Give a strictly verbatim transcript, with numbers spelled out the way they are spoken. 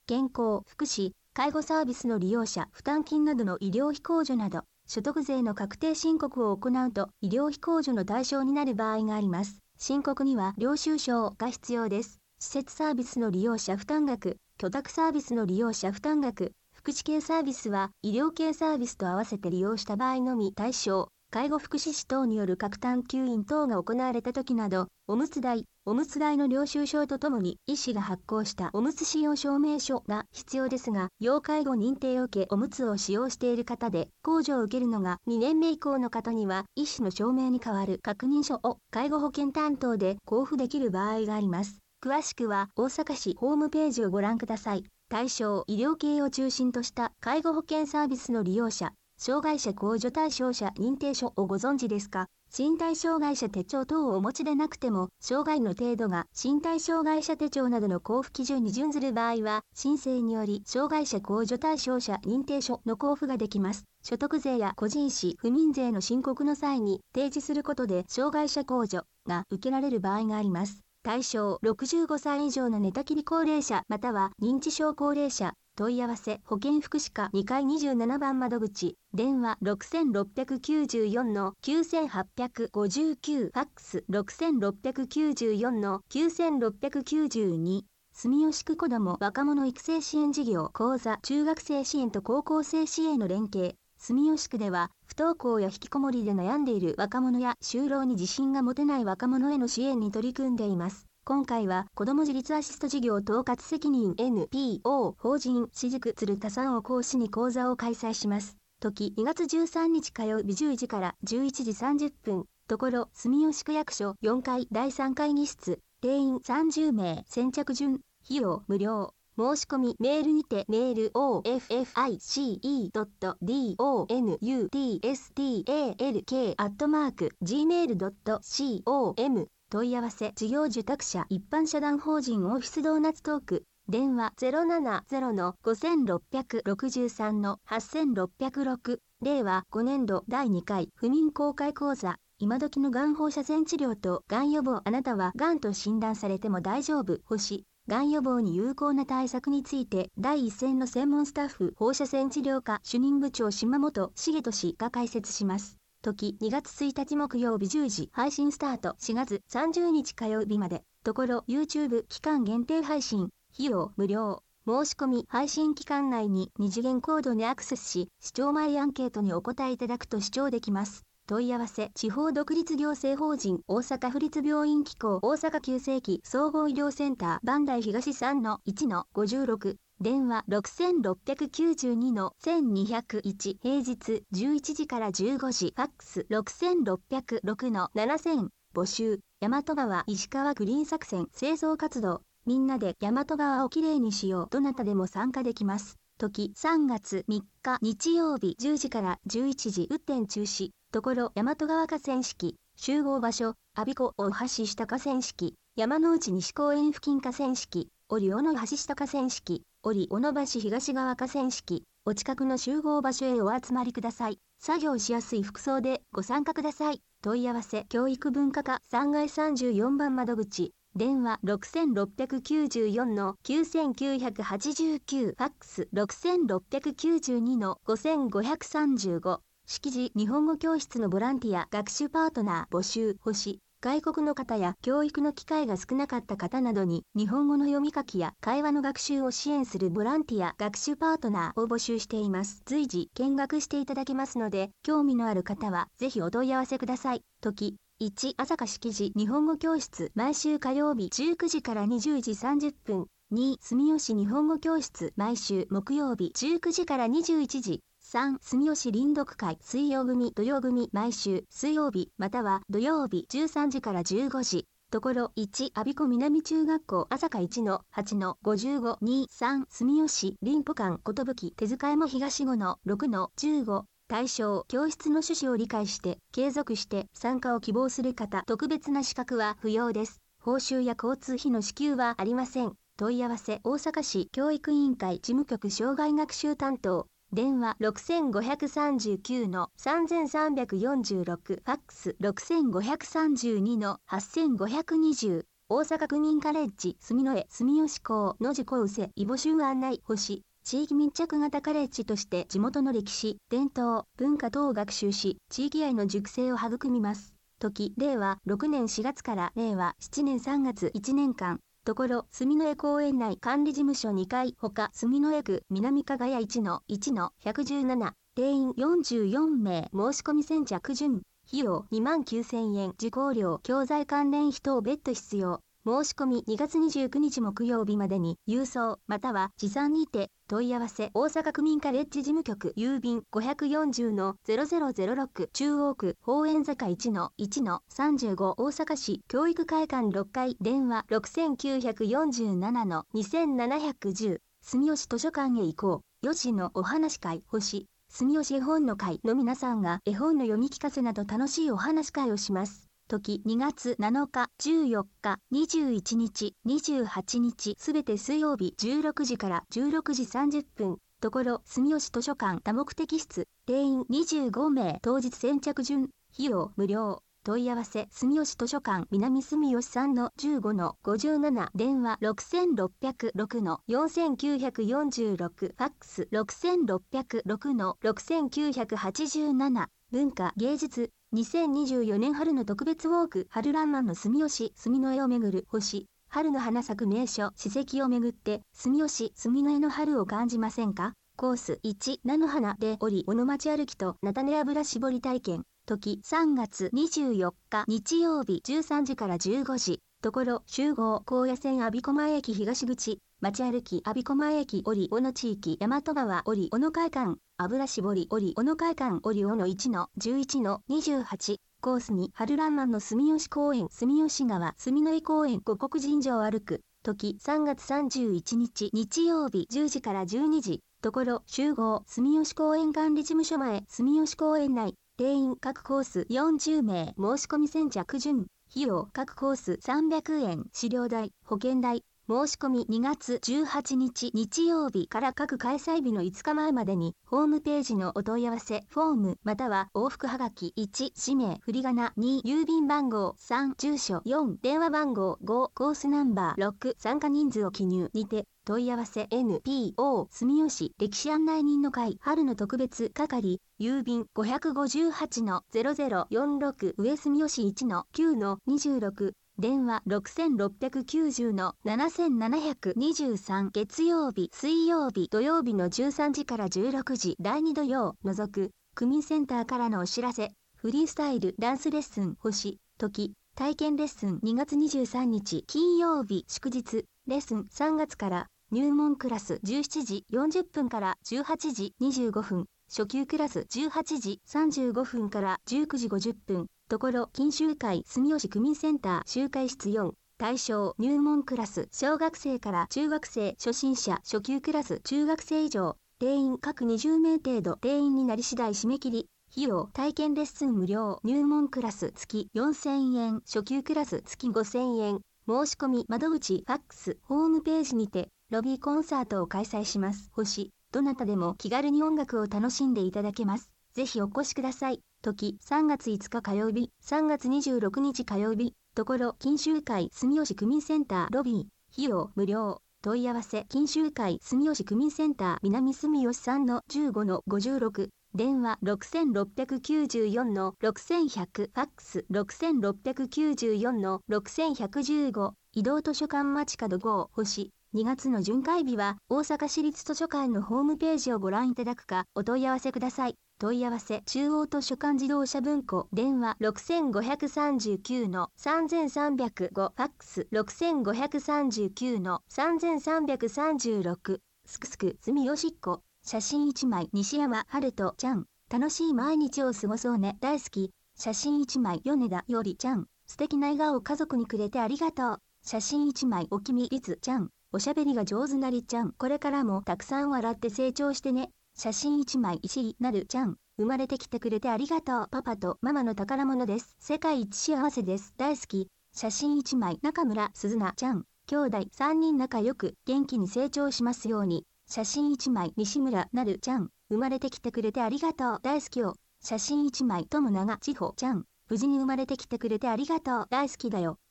健康、福祉、介護サービスの利用者、負担金などの医療費控除など、所得税の確定申告を行うと医療費控除の対象になる場合があります。申告には領収書が必要です。施設サービスの利用者負担額、居宅サービスの利用者負担額、福祉系サービスは医療系サービスと合わせて利用した場合のみ対象。介護福祉士等による各単吸引等が行われた時など、おむつ代、おむつ代の領収書とともに医師が発行したおむつ使用証明書が必要ですが、要介護認定を受けおむつを使用している方で、控除を受けるのがにねんめ以降の方には、医師の証明に代わる確認書を介護保険担当で交付できる場合があります。詳しくは大阪市ホームページをご覧ください。対象、医療系を中心とした介護保険サービスの利用者、障害者控除対象者認定書をご存知ですか？身体障害者手帳等をお持ちでなくても、障害の程度が身体障害者手帳などの交付基準に準ずる場合は、申請により障害者控除対象者認定書の交付ができます。所得税や個人死、不眠税の申告の際に提示することで、障害者控除が受けられる場合があります。対象、ろくじゅうごさい以上の寝たきり高齢者または認知症高齢者。問い合わせ保健福祉課にかいにじゅうななばん窓口電話 ろくろくきゅうよん きゅうはっごきゅうファックス ろくろくきゅうよん きゅうろくきゅうに住吉区子ども若者育成支援事業講座中学生支援と高校生支援の連携住吉区では不登校や引きこもりで悩んでいる若者や就労に自信が持てない若者への支援に取り組んでいます。今回は子ども自立アシスト事業統括責任 エヌピーオー 法人私塾鶴田さんを講師に講座を開催します。時にがつじゅうさんにち火曜日じゅうじからじゅういちじさんじゅっぷん。ところ住吉区役所よんかいだいさん会議室定員さんじゅうめい先着順費用無料申し込みメールにてメール オーエフエフアイシーイードットドンユーティーエスティーエーエルケー アットマーク ジーメールドットコム問い合わせ事業受託者一般社団法人オフィスドーナツトーク電話 ゼロななゼロのごろくろくさんのはちろくゼロろくれいわごねんどだいにかい不眠公開講座今時のがん放射線治療とがん予防あなたはがんと診断されても大丈夫星がん予防に有効な対策について第一線の専門スタッフ放射線治療科主任部長島本茂俊が解説します。時にがつついたち木曜日じゅうじ配信スタートしがつさんじゅうにち火曜日までところ YouTube 期間限定配信費用無料申し込み配信期間内に二次元コードにアクセスし視聴前アンケートにお答えいただくと視聴できます。問い合わせ地方独立行政法人大阪府立病院機構大阪急性期総合医療センター磐梯東 さんのいちのごじゅうろく電話 ろくろくきゅうにのせんにひゃくいち平日じゅういちじからじゅうごじファックスろくろくろくのななせん募集大和川石川グリーン作戦清掃活動みんなで大和川をきれいにしようどなたでも参加できます。時さんがつみっか日曜日じゅうじからじゅういちじ運転中止ところ大和川河川敷集合場所我孫子大橋下河川敷山之内西公園付近河川敷折尾の橋下河川敷折尾の橋東側河川敷お近くの集合場所へお集まりください。作業しやすい服装でご参加ください。問い合わせ教育文化課さんがいさんじゅうよんばん窓口電話 ろくろくきゅうよんのきゅうきゅうはちきゅうファックスろくろくきゅうにのごごさんご識字日本語教室のボランティア学習パートナー募集星外国の方や教育の機会が少なかった方などに日本語の読み書きや会話の学習を支援するボランティア学習パートナーを募集しています。随時見学していただけますので興味のある方はぜひお問い合わせください。時いち朝霞識字日本語教室毎週火曜日じゅうくじからにじゅうじさんじゅっぷんに住吉日本語教室毎週木曜日じゅうくじからにじゅういちじさん住吉臨読会水曜組土曜組毎週水曜日または土曜日じゅうさんじからじゅうごじところいち我孫子南中学校朝霞いちのはちのごじゅうごにさん住吉林歩館寿手塚山東ごのろくのじゅうご対象教室の趣旨を理解して継続して参加を希望する方特別な資格は不要です。報酬や交通費の支給はありません。問い合わせ大阪市教育委員会事務局障害学習担当電話ろくごさんきゅうのさんさんよんろくファックスろくごさんにのはちごにに大阪区民カレッジ住之江住吉校の受講生異募集案内星。地域密着型カレッジとして地元の歴史、伝統、文化等を学習し、地域愛の熟成を育みます。時、れいわろくねんしがつかられいわしちねんさんがついちねんかん。ところ、住之江公園内管理事務所にかい、ほか、住之江区南加賀屋 いちのいちのひゃくじゅうなな、定員よんじゅうよんめい、申し込み先着順、費用にまんきゅうせんえん、受講料、教材関連費等別途必要。申し込みにがつにじゅうくにち木曜日までに郵送または持参にて問い合わせ大阪区民カレッジ事務局郵便 ごよんぜろのゼロゼロゼロろく 中央区宝円坂 いちのいちのさんじゅうご 大阪市教育会館ろっかい電話 ろくきゅうよんななのにせんななひゃくじゅう住吉図書館へ行こうよしのお話会星住吉絵本の会の皆さんが絵本の読み聞かせなど楽しいお話会をします。時にがつなのか、じゅうよっか、にじゅういちにち、にじゅうはちにちすべて水曜日じゅうろくじからじゅうろくじさんじゅっぷん。ところ住吉図書館多目的室定員にじゅうごめい当日先着順費用無料問い合わせ住吉図書館南住吉さんのじゅうごのごじゅうなな電話ろくろっぴゃくろくのよんきゅうよんろくファックスろくろっぴゃくろくのろくきゅうはちなな文化芸術にせんにじゅうよねん春の特別ウォーク春らんまんの住吉住之江をめぐる星春の花咲く名所史跡をめぐって住吉住之江の春を感じませんか。コースいち菜の花で折尾の町歩きと菜種油絞り体験時さんがつにじゅうよっか日曜日じゅうさんじからじゅうごじところ集合高野線我孫子前駅東口町歩き我孫子前駅折尾の地域大和川折尾の会館油絞り折尾の会館折尾のいちのじゅういちのにじゅうはちコースに春らんまんの住吉公園住吉川住之江公園五国神社を歩く時さんがつさんじゅういちにち日曜日じゅうじからじゅうにじところ集合住吉公園管理事務所前住吉公園内定員各コースよんじゅうめい申し込み先着順費用各コースさんびゃくえん資料代保険代申し込みにがつじゅうはちにち日曜日から各開催日のいつかまえまでにホームページのお問い合わせフォームまたは往復はがきいち氏名振り仮名に郵便番号さん住所よん電話番号ごコースナンバーろく参加人数を記入にて問い合わせ エヌピーオー 住吉歴史案内人の会春の特別係郵便ごごはちのゼロゼロよんろく上住吉いちのきゅうのにじゅうろく電話ろくろっぴゃくきゅうじゅうのななななにさん月曜日水曜日土曜日のじゅうさんじからじゅうろくじだいに土曜除く区民センターからのお知らせフリースタイルダンスレッスン星時体験レッスンにがつにじゅうさんにち金曜日祝日レッスンさんがつから入門クラスじゅうしちじよんじゅっぷんからじゅうはちじにじゅうごふん初級クラスじゅうはちじさんじゅうごふんからじゅうくじごじゅっぷんところ金集会住吉区民センター集会室よん対象入門クラス小学生から中学生初心者初級クラス中学生以上定員各にじゅうめい程度定員になり次第締め切り費用体験レッスン無料入門クラス月よんせんえん初級クラス月ごせんえん申し込み窓口ファックスホームページにてロビーコンサートを開催します星どなたでも気軽に音楽を楽しんでいただけますぜひお越しください時さんがついつか火曜日さんがつにじゅうろくにち火曜日ところ金集会住吉区民センターロビー費用無料問い合わせ金集会住吉区民センター南住吉さんのじゅうごのごじゅうろく電話ろくろっぴゃくきゅうじゅうよんのろくひゃくファックスろくろっぴゃくきゅうじゅうよんのろくひゃくじゅうご移動図書館街角ご星にがつの巡回日は大阪市立図書館のホームページをご覧いただくかお問い合わせください。問い合わせ中央図書館自動車文庫電話ろくごさんきゅうのさんさんぜろごファックスろくごさんきゅうのさんさんさんろくすくすく住吉っ子写真いちまい西山春人ちゃん楽しい毎日を過ごそうね大好き写真いちまい米田よりちゃん素敵な笑顔を家族にくれてありがとう写真いちまいおきみりつちゃんおしゃべりが上手なりちゃんこれからもたくさん笑って成長してね写真いちまい石井なるちゃん生まれてきてくれてありがとうパパとママの宝物です世界一幸せです大好き写真いちまい中村鈴菜ちゃん兄弟さんにん仲良く元気に成長しますように写真いちまい西村なるちゃん生まれてきてくれてありがとう大好きよ写真いちまい友永千穂ちゃん無事に生まれてきてくれてありがとう大好きだよ